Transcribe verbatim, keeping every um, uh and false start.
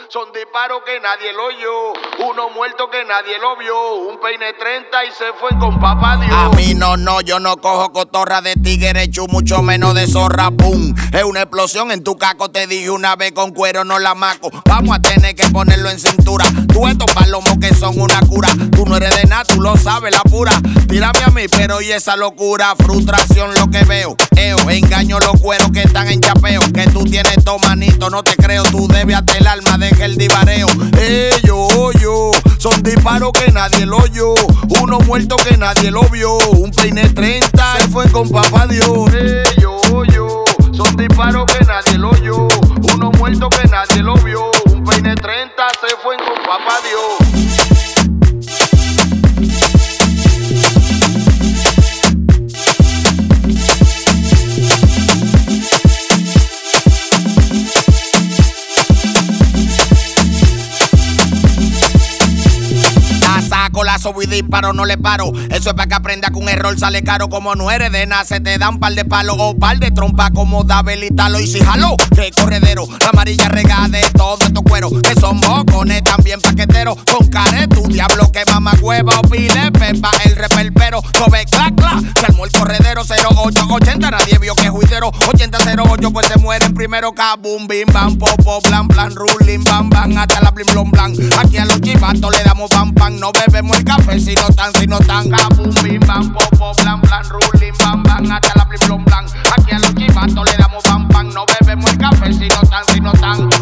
Son disparos que nadie lo oyó. Uno muerto que nadie lo vio. Un peine treinta y se fue con papá Dios. A mí no, no, yo no cojo cotorra de tigre chu, mucho menos de zorra, pum. Es una explosión en tu caco, te dije una vez, con cuero no la maco. Vamos a tener que ponerlo en cintura. Tú estos palomos que son una cura. Tú no eres de nada, tú lo sabes, la pura. Tírame a mí, pero y esa locura. Frustración lo que veo. Eo, engaño los cueros que están en chapeo. Que tú tienes to manito, no te creo. Tú debes hasta el alma, deja el divareo. Ellos, yo, son disparos que nadie lo oyó. Uno muerto que nadie lo vio. Un peine treinta se fue con papá Dios. Ellos, yo, son disparos que nadie lo oyó. Uno muerto que nadie lo vio. Un peine treinta se fue con papá Dios. La sobo y disparo, no le paro. Eso es para que aprenda que un error sale caro. Como no eres de nada, se te dan par de palos o par de trompa como Dabel y Talo. Y si jaló, que corredero, la amarilla regada de todos estos cueros. Que son bocones, también paqueteros. Con care, tu diablo que mama hueva o pile pepa, el reperpero. No ve clac clac, se armó el corredero. Cero ocho ochenta, nadie vio que juidero. Ochenta cero ocho, pues se mueren primero. Kabum, bim, bam, popo, blan, blan, ruling, bam, bam, hasta la blim, blom, blan. Aquí a los chivatos le damos pam, pam. No bebemos el café si no tan, si no tan. Kabum, bim, bam, popo, blan, blan, ruling, bam, bam, hasta la blim, blom, blan. Aquí a los chivatos le damos pam, pam. No bebemos el café si no tan, si no tan.